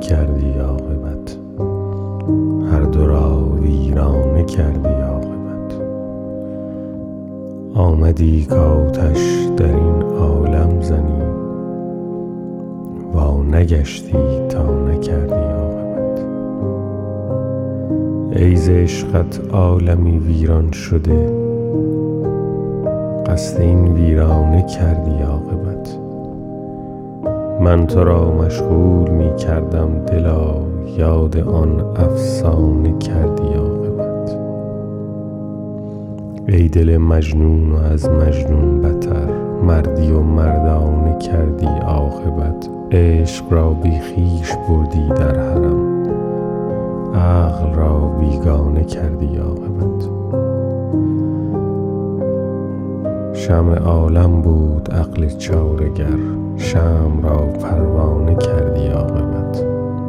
کردی عاقبت، هر دو را ویرانه کردی عاقبت. آمدی کآتش در این عالم زنی، وا نگشتی تا نکردی عاقبت. ای ز عشقت عالمی ویران شده، قصد این ویرانه کردی عاقبت. من تو را مشغول می کردم دلا، یاد آن افسانه کردی عاقبت. ای دل مجنون و از مجنون بتر، مردی و مردانه کردی عاقبت. عشق را بی خویش بردی در حرم، عقل را بیگانه کردی عاقبت. شمع عالم بود عقل چاره گر، شمع را پروانه کردی عاقبت.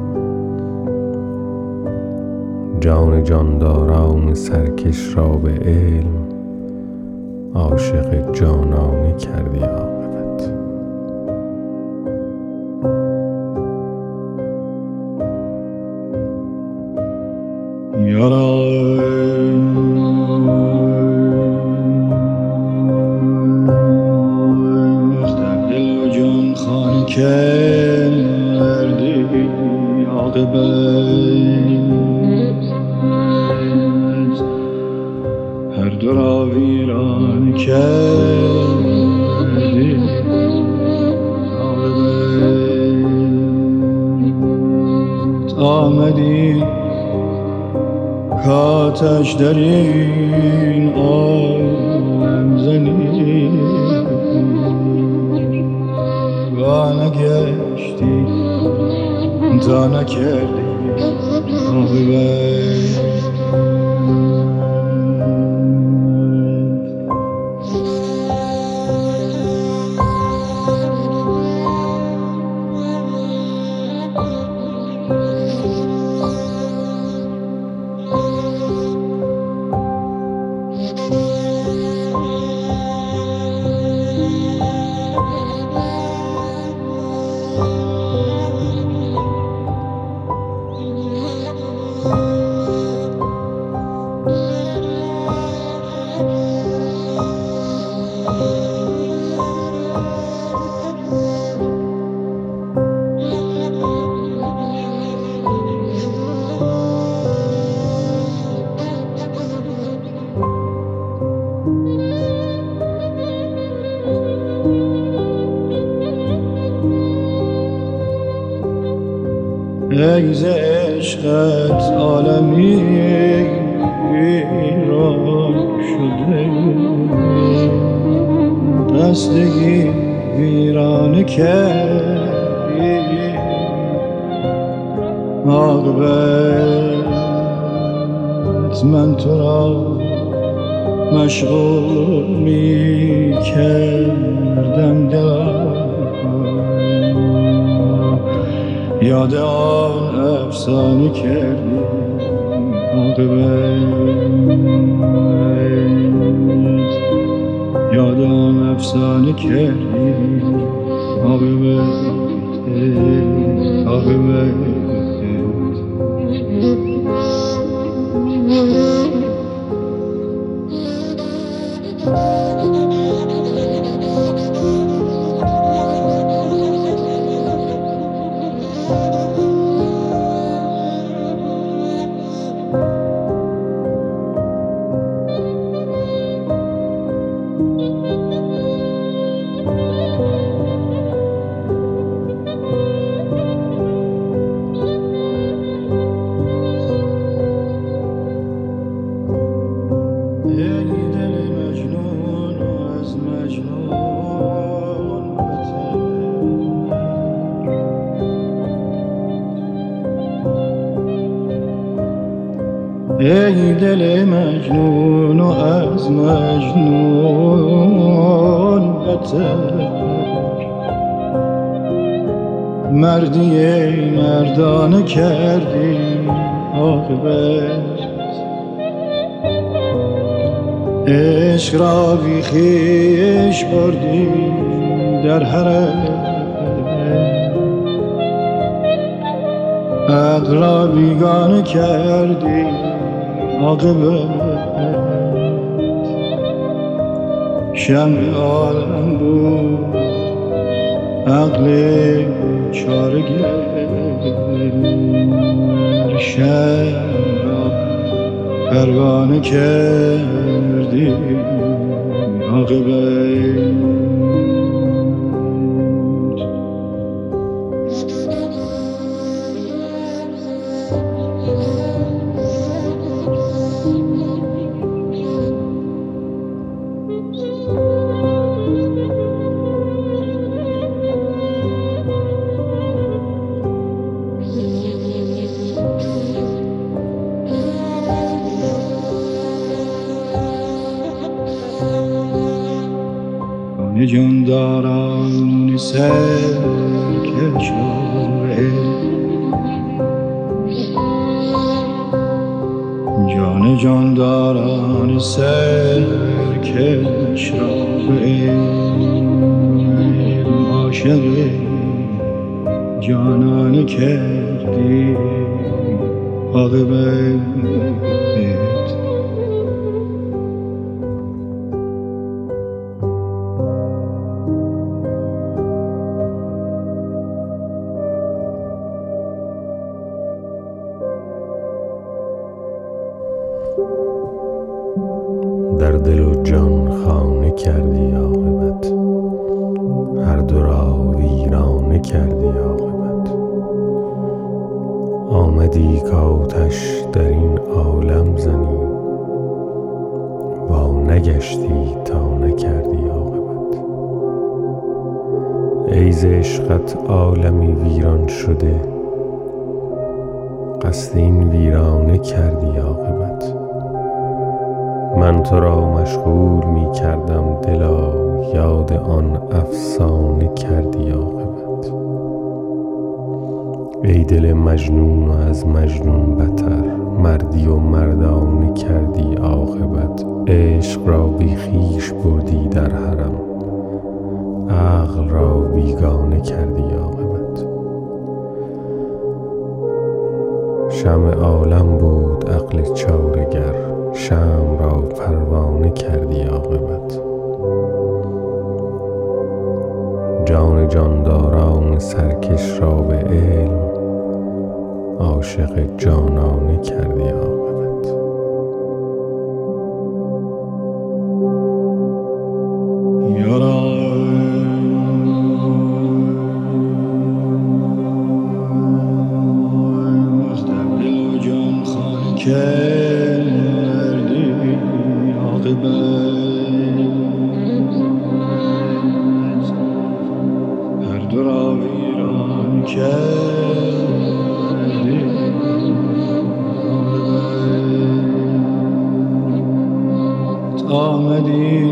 جان جانداران سرکش را به علم، عاشق جانانه کردی عاقبت. در دل و جان خانه کردی عاقبت، هر دو را ویران کردی عاقبت. آمدی کآتش در این عالم زنی، وا نگشتی تا نکردی عاقبت. ای ز عشقت عالمی ویران شده، قصدی ویرانه کردی عاقبت. من تو را مشغول می کردم دلا، یاد آن افسانه کردی عاقبت. یاد آن افسانه کردی عاقبت. ای دل مجنون و از مجنون بتر، مردی مردانه کردی عاقبت. عشق را بی خویش بردی در حرم، عقل را بیگانه کردی عاقبت شمع عالم بود عقل چارگر شمع را پروانه کردی عاقبت جانداران سرکش جان جانداران سرکش را به عاشق جانانه کردی عاقبت در دل و جان خانه کردی عاقبت هر دو را ویرانه کردی عاقبت آمدی کآتش در این عالم زنی وا نگشتی تا نکردی عاقبت ای ز عشقت عالمی ویران شده قصد این ویرانه کردی عاقبت من تو را مشغول می کردم دلا یاد آن افسانه کردی عاقبت ای دل مجنون و از مجنون بتر مردی و مردانه کردی عاقبت عشق را بی خویش بردی در حرم عقل را بیگانه کردی عاقبت شمع عالم بود عقل چاره‌گر شمع را پروانه کردی عاقبت جان جانداران سرکش را به علم عاشق جانانه کردی عاقبت یارا از در دل و جان خانه کردی عاقبت هر دو را ویران کردی عاقبت آمدی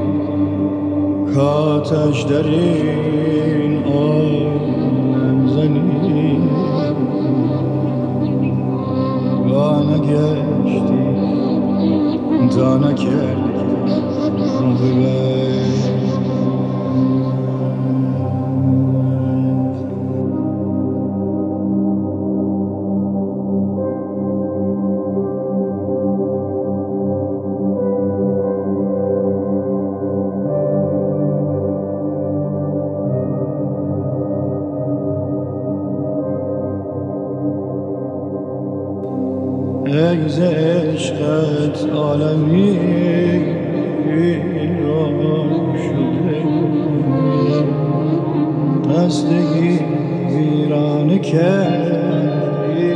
کآتش در این عالم زنی وا نگشتی تا نکردی عاقبت ای ز عشقت عالمی ویران شده قصد ویرانه کردی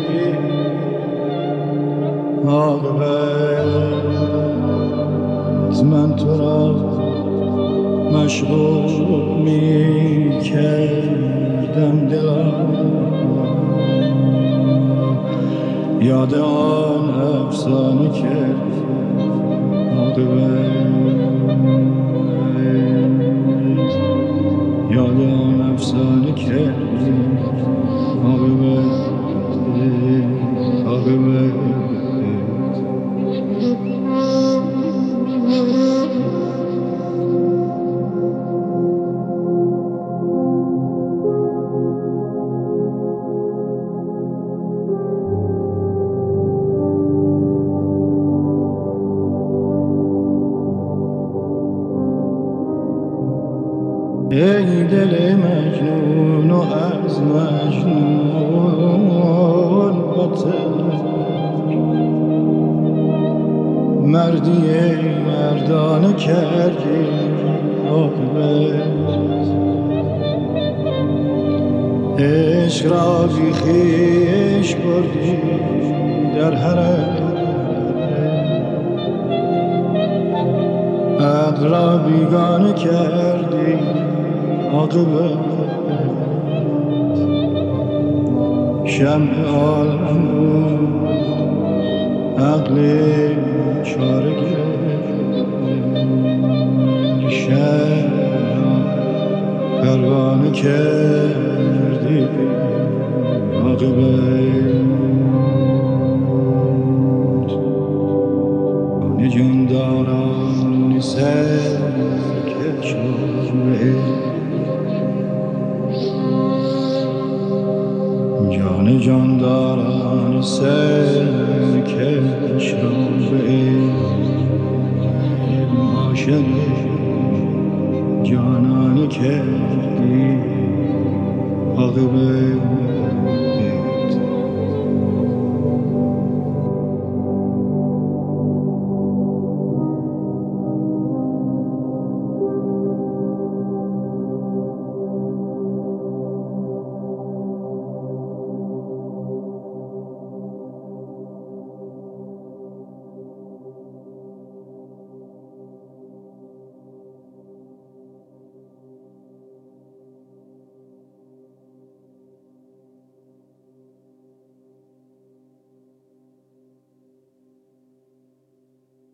عاقبت من تو را مشغول می کردم دلا یاد آن افسانه کرد عاقبت یاد آن افسانه کرد عاقبت عاقبت ای دل مجنون و از مجنون بتر، مردی مردانه کردی عاقبت، عشق را بی خویش بردی در حرم، عقل را بیگانه کردی عاقبت، شمع عالم بود عقل چاره گرفت، شمع پروانه کردی عاقبت. جان داران سرکش جان جانداران سرکش را به عاشق